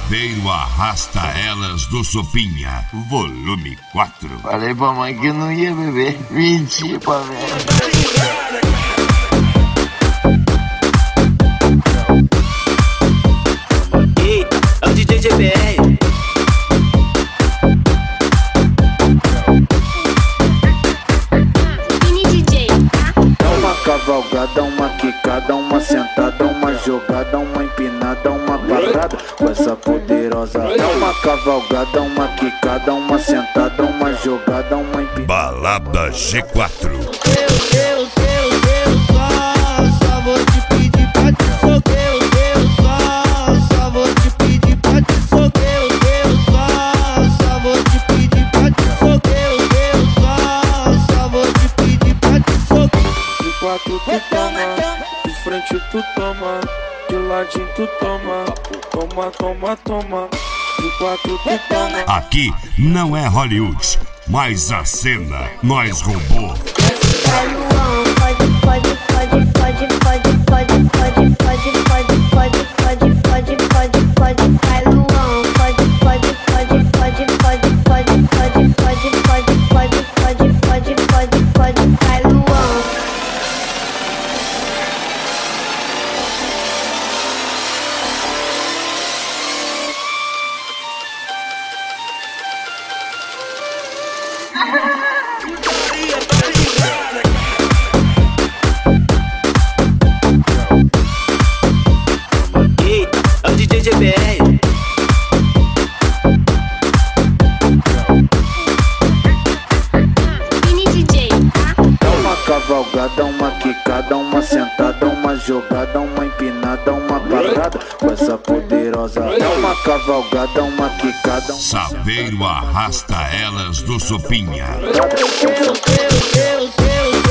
Saveiro arrasta elas do Sopinha, volume 4. Falei pra mãe que não ia beber. Mentira, velho. É o DJ GBR. Mini DJ, tá? Dá uma cavalgada, uma quicada, uma sentada, uma jogada, uma empinada, uma parada com essa poderosa. Dá uma cavalgada, uma quicada, uma sentada, uma jogada, uma empinada. Balada G4. Deus, só vou te pedir pra te soqueiro. Deus, só vou te pedir pra te soqueiro. Deus, só vou te pedir pra te soqueiro. Deus, só vou te pedir pra te soqueiro. De quatro tu toma, de frente tu toma, de ladinho tu toma, toma. De quatro tu toma. Aqui não é Hollywood, mas a cena nós roubou. É o DJ GBR. Mini DJ, tá? Dá uma cavalgada, uma quicada, uma sentada, uma jogada, uma empinada, uma parada com essa poderosa. Dá uma cavalgada, uma quicada, uma Saveiro arrasta elas do Sopinha. Deus,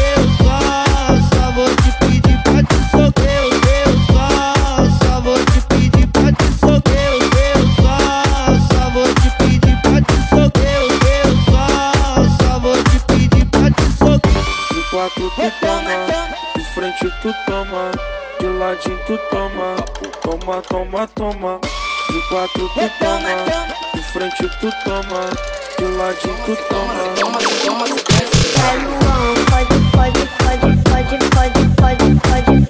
só vou te pedir pra te soqueiro. Deus, só vou te pedir pra te soqueiro. Deus, só vou te pedir pra te soqueiro. Deus, só vou te pedir pra te soqueiro. De quatro tu toma, de frente tu toma, de ladinho tu toma, toma. De quatro tu toma, de frente tu toma, de ladinho tu toma. Pode